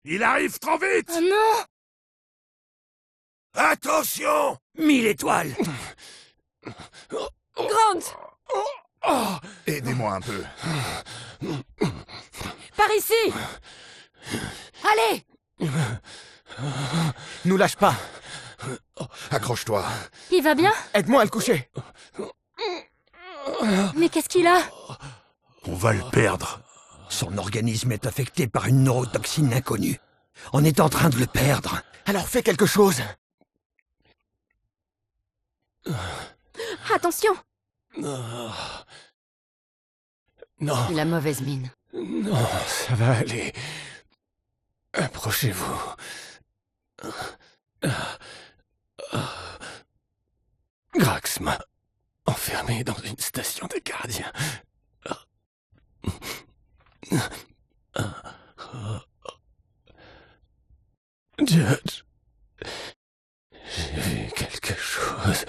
Il arrive trop vite! Oh non! Attention! 1000 étoiles. Grant! Aidez-moi un peu. Par ici! Allez! Nous lâche pas. Accroche-toi. Il va bien? Aide-moi à le coucher. Mais qu'est-ce qu'il a? On va le perdre. Son organisme est affecté par une neurotoxine inconnue. On est en train de le perdre. Alors fais quelque chose. Attention! Non, Il a mauvaise mine. non, ça va aller. Approchez-vous. Grax m'a enfermé dans une station de gardien. Judge, j'ai vu quelque chose.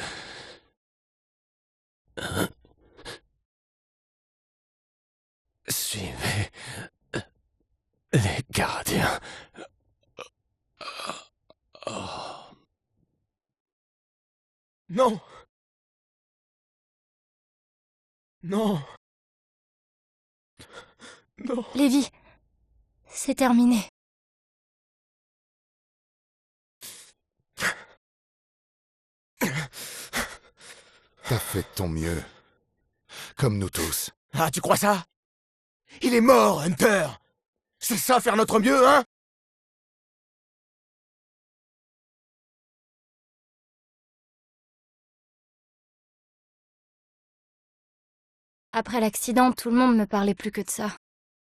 Suivez les gardiens. Non. Non. Non. Lévi, c'est terminé. T'as fait de ton mieux. Comme nous tous. Ah, tu crois ça? Il est mort, Hunter. C'est ça faire notre mieux, hein? Après l'accident, tout le monde me parlait plus que de ça.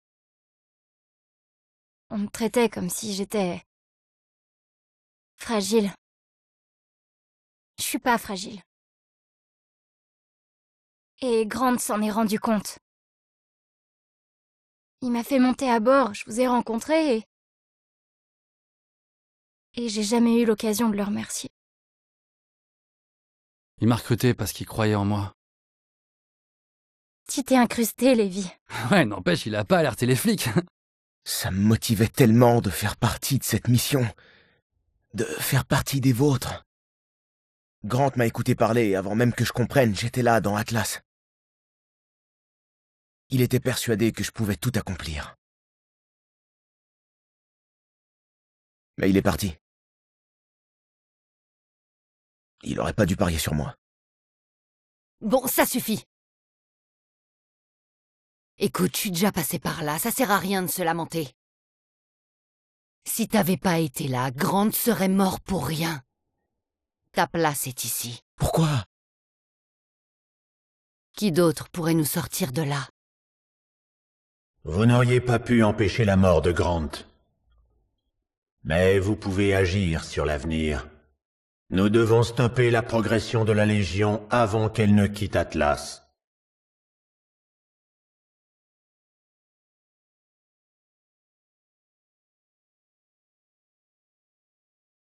On me traitait comme si j'étais... fragile. Je suis pas fragile. Et Grant s'en est rendu compte. Il m'a fait monter à bord, je vous ai rencontré et j'ai jamais eu l'occasion de le remercier. Il m'a recruté parce qu'il croyait en moi. Tu t'es incrusté, Lévi. Ouais, n'empêche, il a pas alerté les flics. Ça me motivait tellement de faire partie de cette mission. De faire partie des vôtres. Grant m'a écouté parler, avant même que je comprenne, j'étais là dans Atlas. Il était persuadé que je pouvais tout accomplir. Mais il est parti. Il aurait pas dû parier sur moi. Bon, ça suffit. Écoute, je suis déjà passé par là, ça sert à rien de se lamenter. Si t'avais pas été là, Grant serait mort pour rien. Ta place est ici. Pourquoi? Qui d'autre pourrait nous sortir de là? Vous n'auriez pas pu empêcher la mort de Grant. Mais vous pouvez agir sur l'avenir. Nous devons stopper la progression de la Légion avant qu'elle ne quitte Atlas.